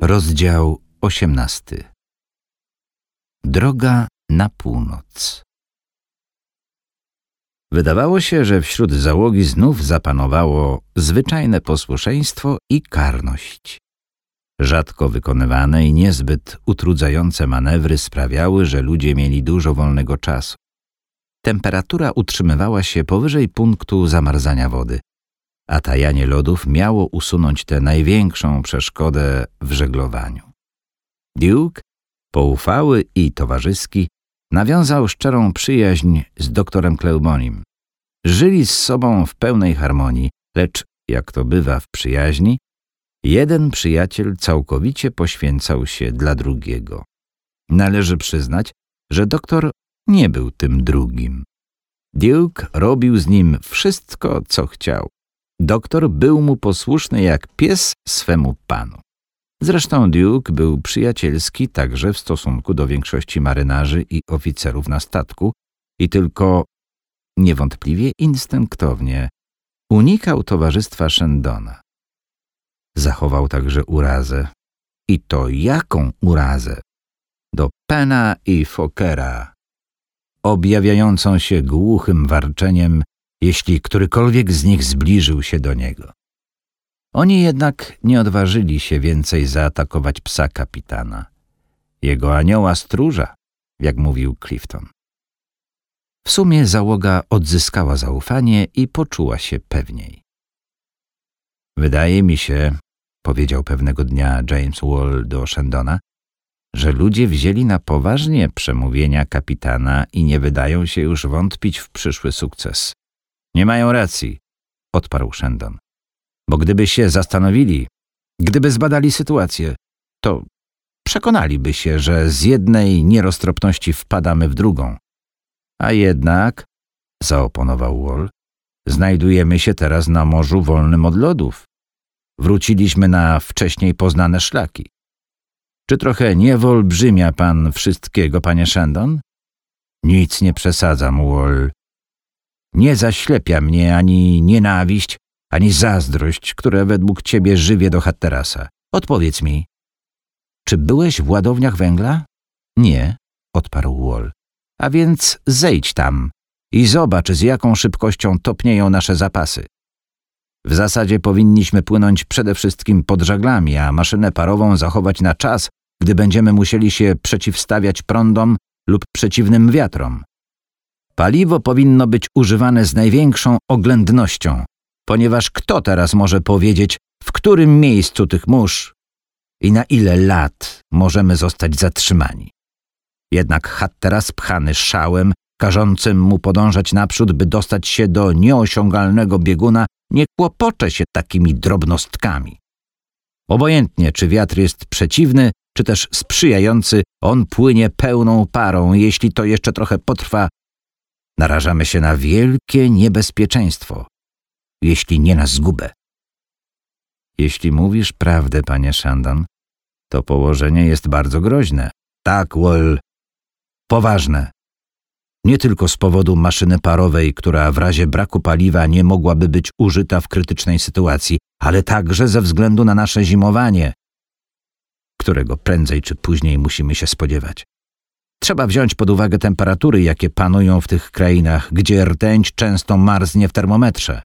Rozdział 18. Droga na północ. Wydawało się, że wśród załogi znów zapanowało zwyczajne posłuszeństwo i karność. Rzadko wykonywane i niezbyt utrudzające manewry sprawiały, że ludzie mieli dużo wolnego czasu. Temperatura utrzymywała się powyżej punktu zamarzania wody, a tajanie lodów miało usunąć tę największą przeszkodę w żeglowaniu. Duke, poufały i towarzyski, nawiązał szczerą przyjaźń z doktorem Cleumonim. Żyli z sobą w pełnej harmonii, lecz, jak to bywa w przyjaźni, jeden przyjaciel całkowicie poświęcał się dla drugiego. Należy przyznać, że doktor nie był tym drugim. Duke robił z nim wszystko, co chciał. Doktor był mu posłuszny jak pies swemu panu. Zresztą Duke był przyjacielski także w stosunku do większości marynarzy i oficerów na statku i tylko niewątpliwie instynktownie unikał towarzystwa Shendona. Zachował także urazę. I to jaką urazę? Do Pena i Fockera, objawiającą się głuchym warczeniem, jeśli którykolwiek z nich zbliżył się do niego. Oni jednak nie odważyli się więcej zaatakować psa kapitana, jego anioła stróża, jak mówił Clifton. W sumie załoga odzyskała zaufanie i poczuła się pewniej. Wydaje mi się, powiedział pewnego dnia James Wall do Shendona, że ludzie wzięli na poważnie przemówienia kapitana i nie wydają się już wątpić w przyszły sukces. Nie mają racji, odparł Shendon, bo gdyby się zastanowili, gdyby zbadali sytuację, to przekonaliby się, że z jednej nieroztropności wpadamy w drugą. A jednak, zaoponował Wall, znajdujemy się teraz na morzu wolnym od lodów. Wróciliśmy na wcześniej poznane szlaki. Czy trochę nie wyolbrzymia pan wszystkiego, panie Shendon? Nic nie przesadzam, Wall. Nie zaślepia mnie ani nienawiść, ani zazdrość, które według ciebie żywię do Hatterasa. Odpowiedz mi, czy byłeś w ładowniach węgla? Nie, odparł Wall. A więc zejdź tam i zobacz, z jaką szybkością topnieją nasze zapasy. W zasadzie powinniśmy płynąć przede wszystkim pod żaglami, a maszynę parową zachować na czas, gdy będziemy musieli się przeciwstawiać prądom lub przeciwnym wiatrom. Paliwo powinno być używane z największą oględnością, ponieważ kto teraz może powiedzieć, w którym miejscu tych mórz i na ile lat możemy zostać zatrzymani. Jednak Hatteras, pchany szałem, każącym mu podążać naprzód, by dostać się do nieosiągalnego bieguna, nie kłopocze się takimi drobnostkami. Obojętnie, czy wiatr jest przeciwny, czy też sprzyjający, on płynie pełną parą. Jeśli to jeszcze trochę potrwa, narażamy się na wielkie niebezpieczeństwo, jeśli nie na zgubę. Jeśli mówisz prawdę, panie Shendon, to położenie jest bardzo groźne. Tak, Wall, poważne. Nie tylko z powodu maszyny parowej, która w razie braku paliwa nie mogłaby być użyta w krytycznej sytuacji, ale także ze względu na nasze zimowanie, którego prędzej czy później musimy się spodziewać. Trzeba wziąć pod uwagę temperatury, jakie panują w tych krainach, gdzie rtęć często marznie w termometrze.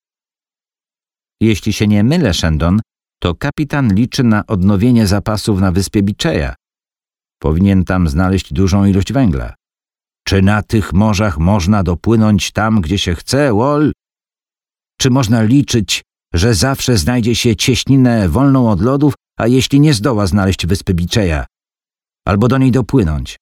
Jeśli się nie mylę, Shendon, to kapitan liczy na odnowienie zapasów na wyspie Biczeja. Powinien tam znaleźć dużą ilość węgla. Czy na tych morzach można dopłynąć tam, gdzie się chce, Wall? Czy można liczyć, że zawsze znajdzie się cieśninę wolną od lodów, a jeśli nie zdoła znaleźć wyspy Biczeja, albo do niej dopłynąć,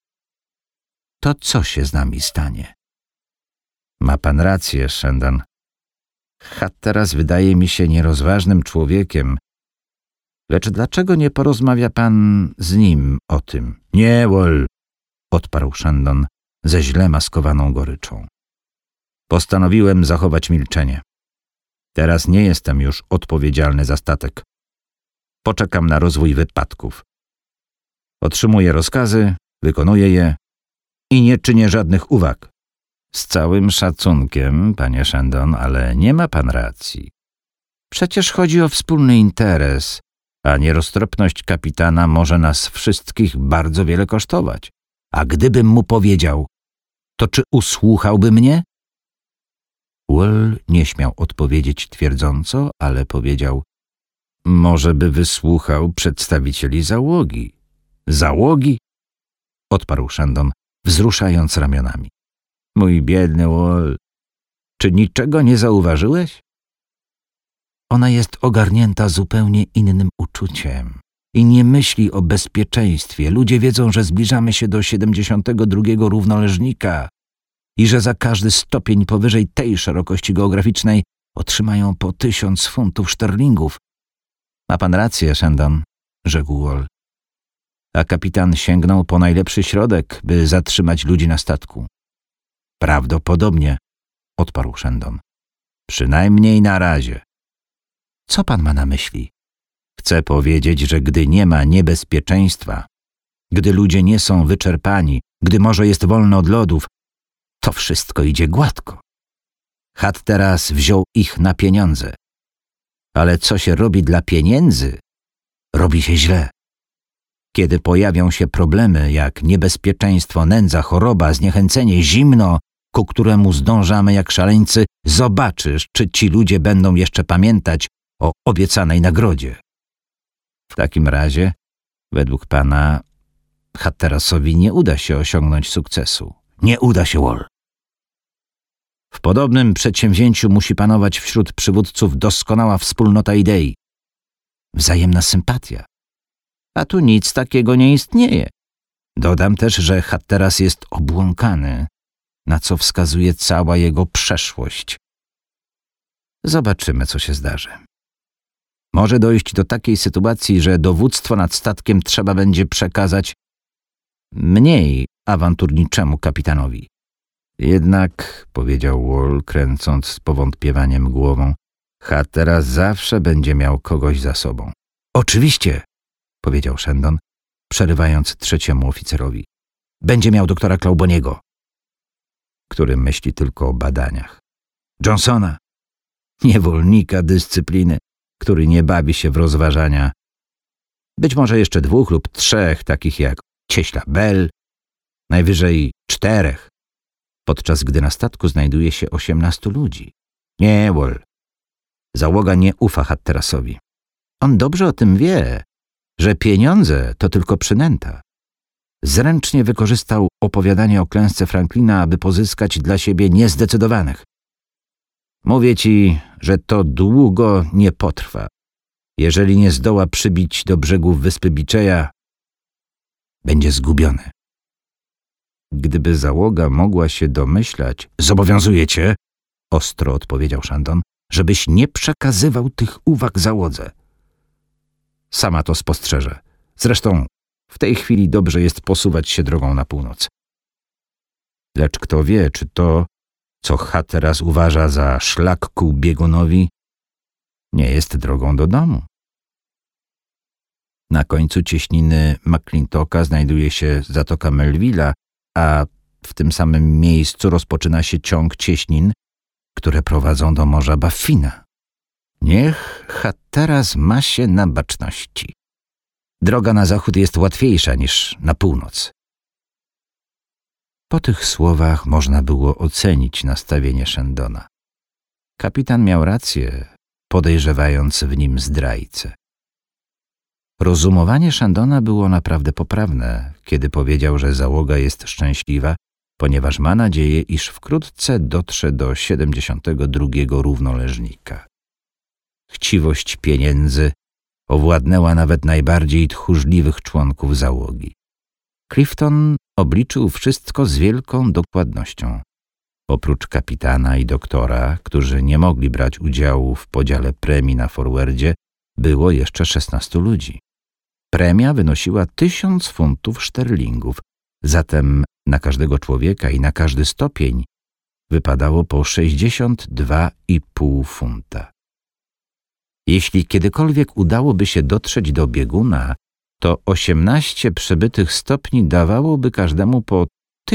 to co się z nami stanie? Ma pan rację, Shendon. Hatteras wydaje mi się nierozważnym człowiekiem. Lecz dlaczego nie porozmawia pan z nim o tym? Nie, Wall, odparł Shendon ze źle maskowaną goryczą. Postanowiłem zachować milczenie. Teraz nie jestem już odpowiedzialny za statek. Poczekam na rozwój wypadków. Otrzymuję rozkazy, wykonuję je i nie czynię żadnych uwag. Z całym szacunkiem, panie Shendon, ale nie ma pan racji. Przecież chodzi o wspólny interes a nieroztropność kapitana może nas wszystkich bardzo wiele kosztować. A gdybym mu powiedział, to czy usłuchałby mnie? Will nie śmiał odpowiedzieć twierdząco, ale powiedział: może by wysłuchał przedstawicieli załogi. Załogi? Odparł Shandon, wzruszając ramionami. Mój biedny Will, czy niczego nie zauważyłeś? Ona jest ogarnięta zupełnie innym uczuciem i nie myśli o bezpieczeństwie. Ludzie wiedzą, że zbliżamy się do 72 równoleżnika i że za każdy stopień powyżej tej szerokości geograficznej otrzymają po 1000 funtów szterlingów. Ma pan rację, Shandon, rzekł Will. A kapitan sięgnął po najlepszy środek, by zatrzymać ludzi na statku. Prawdopodobnie, odparł Shandon. Przynajmniej na razie. Co pan ma na myśli? Chcę powiedzieć, że gdy nie ma niebezpieczeństwa, gdy ludzie nie są wyczerpani, gdy morze jest wolne od lodów, to wszystko idzie gładko. Hatteras wziął ich na pieniądze. Ale co się robi dla pieniędzy, robi się źle. Kiedy pojawią się problemy jak niebezpieczeństwo, nędza, choroba, zniechęcenie, zimno, ku któremu zdążamy jak szaleńcy, zobaczysz, czy ci ludzie będą jeszcze pamiętać o obiecanej nagrodzie. W takim razie, według pana, Hatterasowi nie uda się osiągnąć sukcesu. Nie uda się, Will. W podobnym przedsięwzięciu musi panować wśród przywódców doskonała wspólnota idei, wzajemna sympatia. A tu nic takiego nie istnieje. Dodam też, że Hatteras jest obłąkany, na co wskazuje cała jego przeszłość. Zobaczymy, co się zdarzy. Może dojść do takiej sytuacji, że dowództwo nad statkiem trzeba będzie przekazać mniej awanturniczemu kapitanowi. Jednak, powiedział Will, kręcąc z powątpiewaniem głową, Hatteras zawsze będzie miał kogoś za sobą. Oczywiście, powiedział Shandon, przerywając trzeciemu oficerowi. Będzie miał doktora Clawboniego, który myśli tylko o badaniach. Johnsona, niewolnika dyscypliny, który nie bawi się w rozważania. Być może jeszcze 2 lub 3 takich jak cieśla Bell, najwyżej 4, podczas gdy na statku znajduje się 18 ludzi. Nie, Will. Załoga nie ufa Hatterasowi. On dobrze o tym wie, że pieniądze to tylko przynęta. Zręcznie wykorzystał opowiadanie o klęsce Franklina, aby pozyskać dla siebie niezdecydowanych. Mówię ci, że to długo nie potrwa. Jeżeli nie zdoła przybić do brzegów wyspy Biczeja, będzie zgubiony. Gdyby załoga mogła się domyślać, zobowiązuję cię, ostro odpowiedział Shandon, żebyś nie przekazywał tych uwag załodze. Sama to spostrzeże. Zresztą w tej chwili dobrze jest posuwać się drogą na północ. Lecz kto wie, czy to, co Hatteras uważa za szlak ku biegunowi, nie jest drogą do domu. Na końcu cieśniny McClintocka znajduje się zatoka Melville'a, a w tym samym miejscu rozpoczyna się ciąg cieśnin, które prowadzą do morza Baffina. Niech Hatteras ma się na baczności. Droga na zachód jest łatwiejsza niż na północ. Po tych słowach można było ocenić nastawienie Shandona. Kapitan miał rację, podejrzewając w nim zdrajcę. Rozumowanie Shandona było naprawdę poprawne, kiedy powiedział, że załoga jest szczęśliwa, ponieważ ma nadzieję, iż wkrótce dotrze do 72 równoleżnika. Chciwość pieniędzy owładnęła nawet najbardziej tchórzliwych członków załogi. Clifton obliczył wszystko z wielką dokładnością. Oprócz kapitana i doktora, którzy nie mogli brać udziału w podziale premii na forwardzie, było jeszcze 16 ludzi. Premia wynosiła 1000 funtów szterlingów, zatem na każdego człowieka i na każdy stopień wypadało po 62,5 funta. Jeśli kiedykolwiek udałoby się dotrzeć do bieguna, to 18 przebytych stopni dawałoby każdemu po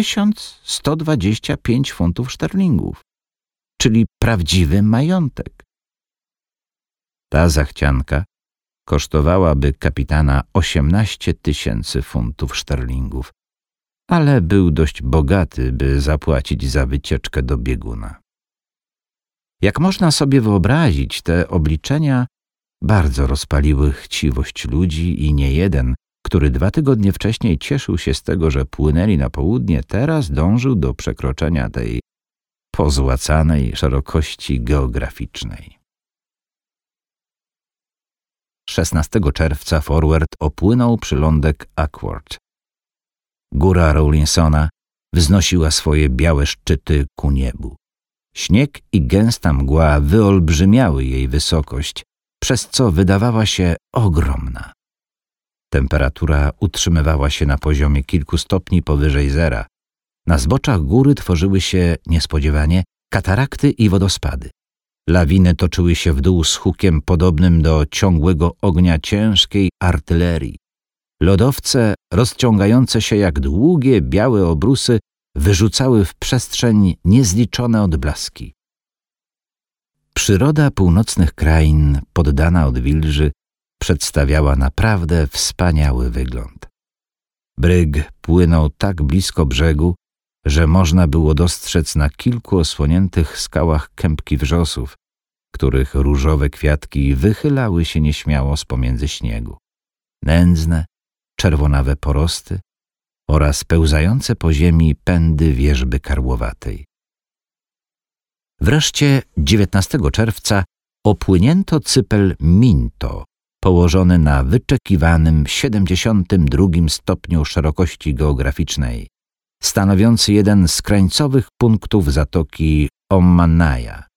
1125 funtów szterlingów, czyli prawdziwy majątek. Ta zachcianka kosztowałaby kapitana 18 000 funtów szterlingów, ale był dość bogaty, by zapłacić za wycieczkę do bieguna. Jak można sobie wyobrazić, te obliczenia bardzo rozpaliły chciwość ludzi i niejeden, który 2 tygodnie wcześniej cieszył się z tego, że płynęli na południe, teraz dążył do przekroczenia tej pozłacanej szerokości geograficznej. 16 czerwca Forward opłynął przylądek Awkward. Góra Rawlinsona wznosiła swoje białe szczyty ku niebu. Śnieg i gęsta mgła wyolbrzymiały jej wysokość, przez co wydawała się ogromna. Temperatura utrzymywała się na poziomie kilku stopni powyżej zera. Na zboczach góry tworzyły się niespodziewanie katarakty i wodospady. Lawiny toczyły się w dół z hukiem podobnym do ciągłego ognia ciężkiej artylerii. Lodowce, rozciągające się jak długie, białe obrusy, wyrzucały w przestrzeń niezliczone odblaski. Przyroda północnych krain, poddana odwilży, przedstawiała naprawdę wspaniały wygląd. Bryg płynął tak blisko brzegu, że można było dostrzec na kilku osłoniętych skałach kępki wrzosów, których różowe kwiatki wychylały się nieśmiało z pomiędzy śniegu. Nędzne, czerwonawe porosty oraz pełzające po ziemi pędy wierzby karłowatej. Wreszcie 19 czerwca opłynięto cypel Minto, położony na wyczekiwanym 72 stopniu szerokości geograficznej, stanowiący jeden z krańcowych punktów zatoki Omannaja.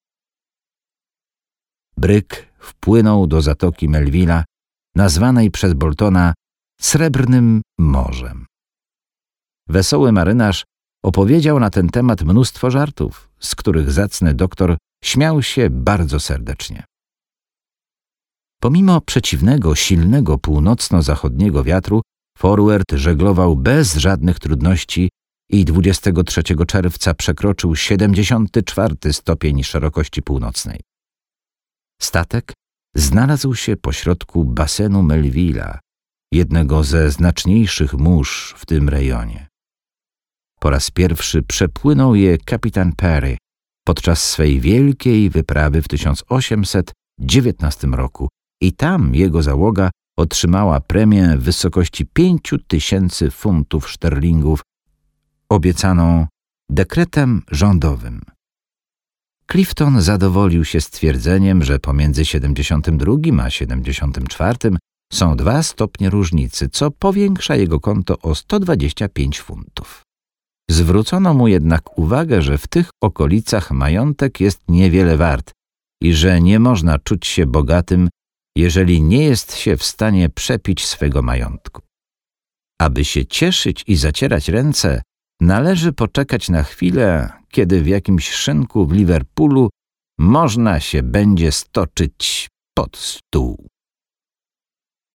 Bryg wpłynął do zatoki Melvilla, nazwanej przez Boltona Srebrnym Morzem. Wesoły marynarz opowiedział na ten temat mnóstwo żartów, z których zacny doktor śmiał się bardzo serdecznie. Pomimo przeciwnego, silnego północno-zachodniego wiatru, Forward żeglował bez żadnych trudności i 23 czerwca przekroczył 74 stopień szerokości północnej. Statek znalazł się pośrodku basenu Melvilla, jednego ze znaczniejszych mórz w tym rejonie. Po raz pierwszy przepłynął je kapitan Parry podczas swej wielkiej wyprawy w 1819 roku i tam jego załoga otrzymała premię w wysokości 5000 funtów szterlingów obiecaną dekretem rządowym. Clifton zadowolił się stwierdzeniem, że pomiędzy 72 a 74 są 2 stopnie różnicy, co powiększa jego konto o 125 funtów. Zwrócono mu jednak uwagę, że w tych okolicach majątek jest niewiele wart i że nie można czuć się bogatym, jeżeli nie jest się w stanie przepić swego majątku. Aby się cieszyć i zacierać ręce, należy poczekać na chwilę, kiedy w jakimś szynku w Liverpoolu można się będzie stoczyć pod stół.